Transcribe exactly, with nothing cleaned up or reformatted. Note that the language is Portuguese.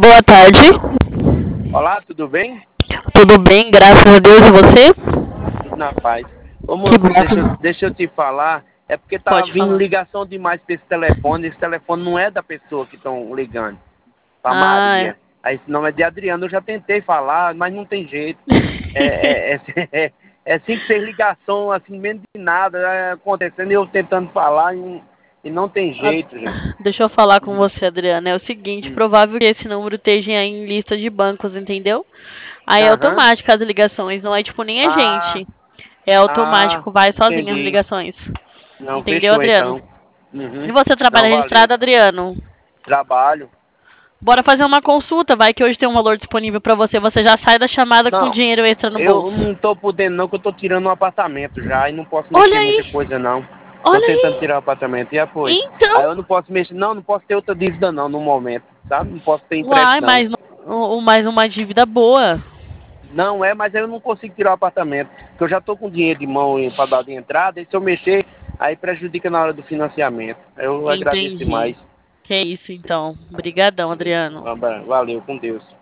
boa tarde. Olá, tudo bem? Tudo bem, graças a Deus, e você? Tudo na paz. Ô Que moça, deixa, eu- bom. deixa eu te falar, é porque tá Pode vindo falar. ligação demais pra esse telefone, esse telefone não é da pessoa que estão ligando, pra Ah, é. Maria. Aí esse nome é de Adriano, eu já tentei falar, mas não tem jeito. É, é, é, é cinco, seis ligações, assim, menos de nada, é, acontecendo, e eu tentando falar e, não- e não tem Ah, jeito, gente. deixa eu falar com você, Adriana. É o seguinte, Hum. provável que esse número esteja aí em lista de bancos, entendeu? Aí é Aham. automático as ligações, não é tipo nem a Ah, gente. É ah, automático, vai sozinho as entendi. ligações. Não, Entendeu, fechou Adriano? então. Uhum. E você Não, trabalha valeu. registrado, Adriano? Trabalho. Bora fazer uma consulta, vai que hoje tem um valor disponível pra você. Você já sai da chamada com Não, dinheiro extra no eu bolso. não tô podendo não, que eu tô tirando um apartamento já e não posso Olha mexer muita aí, coisa não. Tô olha tentando aí. tirar o apartamento e apoio. Aí Então, eu não posso mexer, não, não posso ter outra dívida não no momento, sabe? Não posso ter empréstimo uai, não. mais, um- mais uma dívida boa. Não é, mas eu não consigo tirar o apartamento, porque eu já tô com dinheiro de mão para dar de entrada e se eu mexer, aí prejudica na hora do financiamento. Eu agradeço Entendi. demais. Que isso, então. Obrigadão, Adriano. Valeu, com Deus.